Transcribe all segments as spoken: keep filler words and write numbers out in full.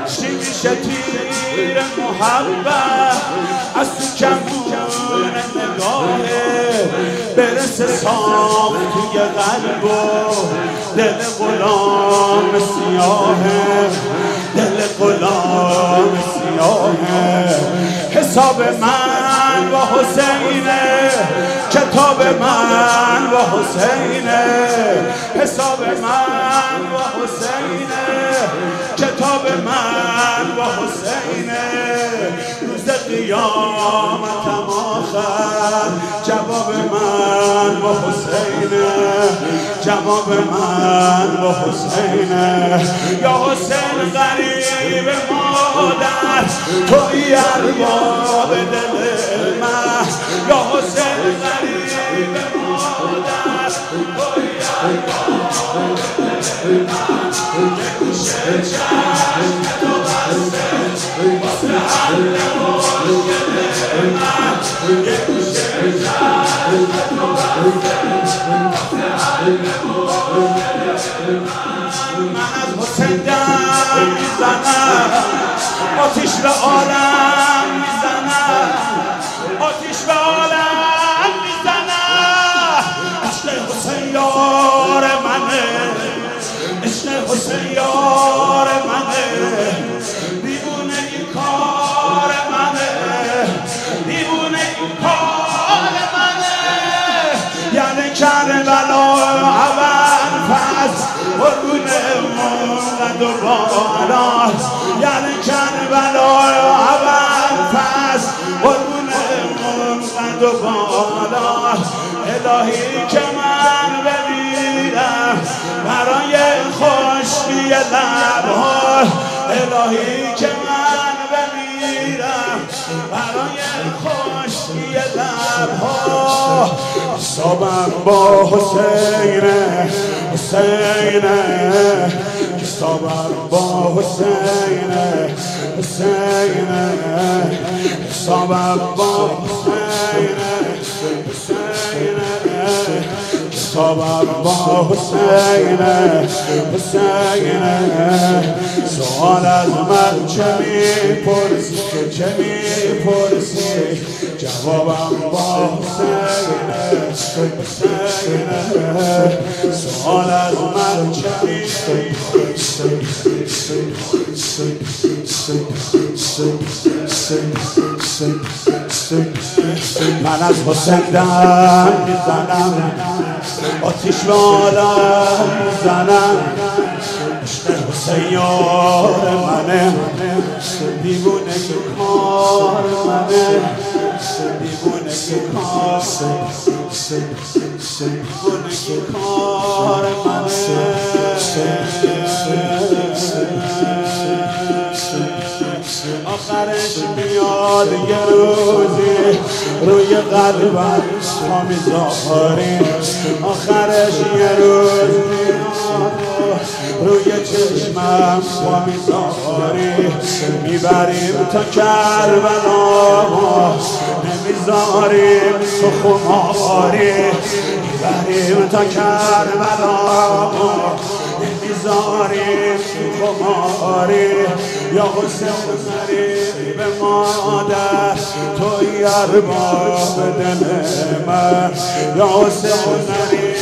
چی میشه تیر محبت از تو کمون نگاهه برسه صاف توی قلب و دل غلام سیاهه دل غلام سیاهه حساب من با حسینه کتاب من با حسینه حساب من با حسینه کتاب من با حسینه روز قیامتم آخر جواب من با حسینه جواب من با حسینه یا حسین غریب مادر توی ارباب دل من یا حسین غریب مادر توی ارباب دل من یه گوشه چشم تو بسته واسه حل مشکل من یه گوشه چشم تو بسته واسه حل مشکل من من از حسین دم میزنم آتیش به عالم میزنم آتیش به عالم میزنم عشق حسین یار منه عشق حسین یار منه دیوونه این کار منه دیوونه این کار منه یعنی کربلا اول پس قربونه منقد و بالا یعنی کربلا اول پس قربونه منقد و بالا الهی که من بمیرم برای خشکی لبها الهی که من بمیرم برای خشکی لبها حسابم با حسینه حسینه حسابم با حسینه حسینه حسابم با حسینه حسینه حسابم با حسینه حسینه سوال از من چه میپرسی چه میپرسی جوابم با حسینه حسینه سوال از من چه میپرسی من از حسین دم میزنم آتیش به عالم میزنم عشق حسین یار منه دیوونه که کار منه دیوونه که کار دیوونه که کار منه آخرش میاد یه روزی روی قلبم پا میذاری آخرش یه روز میاد روی چشمم پا میذاری میبریم تا کربلا نمیذاریم تو خماری میبریم تا کربلا نمیذاریم تو خماری یا حسین غریب مادر توی ارباب دل من یا حسین غریب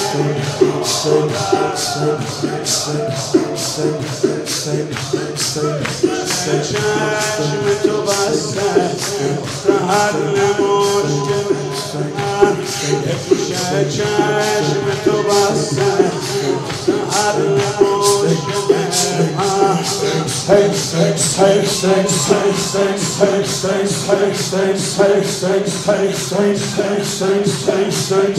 چشم تو بسته حل مشکل من یه گوشه چشم تو بسته حل مشکل من Say, say, say, say, say, say, say, say, say, say, say, say, say, say, say, say,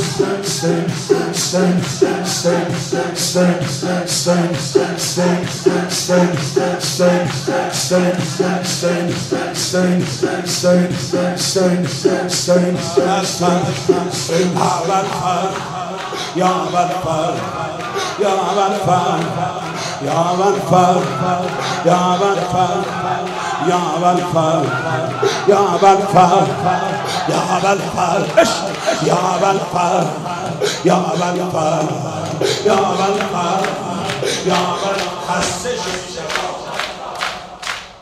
يا بالفر يا بالفر يا بالفر يا بالفر يا بالفر يا بالفر يا بالفر يا بالفر يا بالفر